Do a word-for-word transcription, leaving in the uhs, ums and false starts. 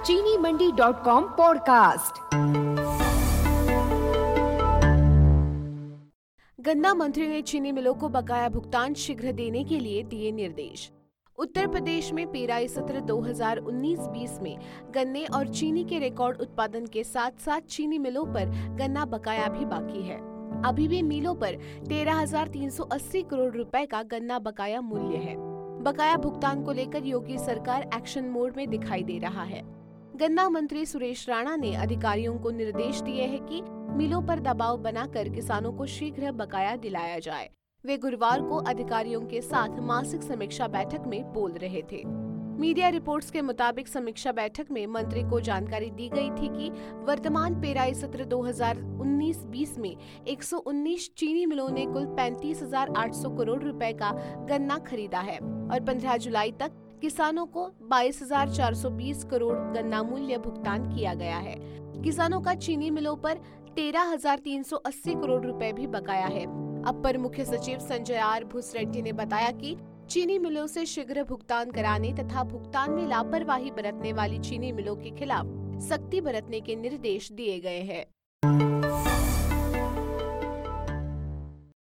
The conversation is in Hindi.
चीनी मंडी डॉट कॉम पॉडकास्ट। गन्ना मंत्री ने चीनी मिलों को बकाया भुगतान शीघ्र देने के लिए दिए निर्देश। उत्तर प्रदेश में पेराई सत्र दो हज़ार उन्नीस बीस में गन्ने और चीनी के रिकॉर्ड उत्पादन के साथ साथ चीनी मिलों पर गन्ना बकाया भी बाकी है। अभी भी मिलों पर तेरह हजार तीन सौ अस्सी करोड़ रुपए का गन्ना बकाया मूल्य है। बकाया भुगतान को लेकर योगी सरकार एक्शन मोड में दिखाई दे रहा है। गन्ना मंत्री सुरेश राणा ने अधिकारियों को निर्देश दिए हैं कि मिलों पर दबाव बनाकर किसानों को शीघ्र बकाया दिलाया जाए। वे गुरुवार को अधिकारियों के साथ मासिक समीक्षा बैठक में बोल रहे थे। मीडिया रिपोर्ट्स के मुताबिक समीक्षा बैठक में मंत्री को जानकारी दी गई थी कि वर्तमान पेराई सत्र दो हज़ार उन्नीस बीस में एक सौ उन्नीस चीनी मिलों ने कुल पैंतीस हजार आठ सौ करोड़ रुपए का गन्ना खरीदा है और पंद्रह जुलाई तक किसानों को बाईस हजार चार सौ बीस करोड़ गन्ना मूल्य भुगतान किया गया है। किसानों का चीनी मिलों पर तेरह हजार तीन सौ अस्सी करोड़ रुपए भी बकाया है। अपर मुख्य सचिव संजय आर भूसरेड्डी ने बताया कि चीनी मिलों से शीघ्र भुगतान कराने तथा भुगतान में लापरवाही बरतने वाली चीनी मिलों के खिलाफ सख्ती बरतने के निर्देश दिए गए हैं।